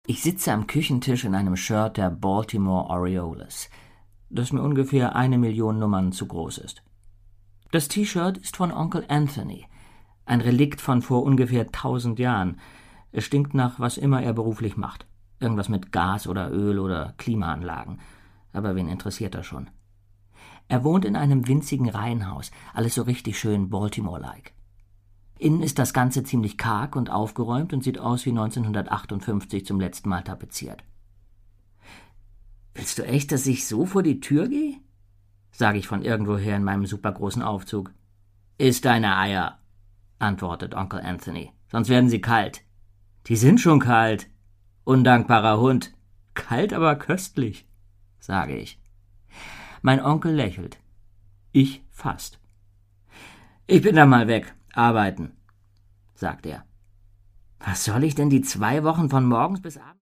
Ich sitze am Küchentisch in einem Shirt der Baltimore Orioles, das mir ungefähr 1 Million Nummern zu groß ist. Das T-Shirt ist von Onkel Anthony, ein Relikt von vor ungefähr 1000 Jahren. Es stinkt nach was immer er beruflich macht. Irgendwas mit Gas oder Öl oder Klimaanlagen. Aber wen interessiert das schon? Er wohnt in einem winzigen Reihenhaus, alles so richtig schön Baltimore-like. Innen ist das Ganze ziemlich karg und aufgeräumt und sieht aus wie 1958 zum letzten Mal tapeziert. »Willst du echt, dass ich so vor die Tür gehe?« sage ich von irgendwoher in meinem supergroßen Aufzug. »Iss deine Eier«, antwortet Onkel Anthony, »sonst werden sie kalt.« »Die sind schon kalt. Undankbarer Hund. Kalt, aber köstlich«, sage ich. Mein Onkel lächelt. Ich fast. »Ich bin dann mal weg. Arbeiten«, sagt er. »Was soll ich denn die 2 Wochen von morgens bis abends?«